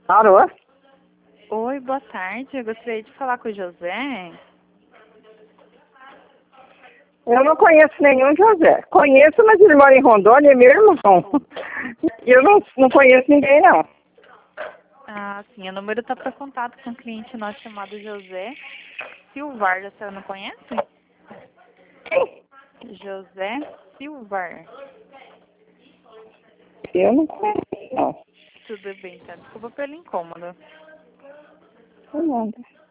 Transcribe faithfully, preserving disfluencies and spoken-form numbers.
Alô? Oi, boa tarde. Eu gostaria de falar com o José. Eu não conheço nenhum José. Conheço, mas ele mora em Rondônia, é meu irmão. Eu não, não conheço ninguém, não. Ah, sim. O número está para contato com um cliente nosso chamado José Silvar. A senhora não conhece? José Silvar. Eu não conheço, não. Tudo bem, tá? Desculpa pelo incômodo. Não nada.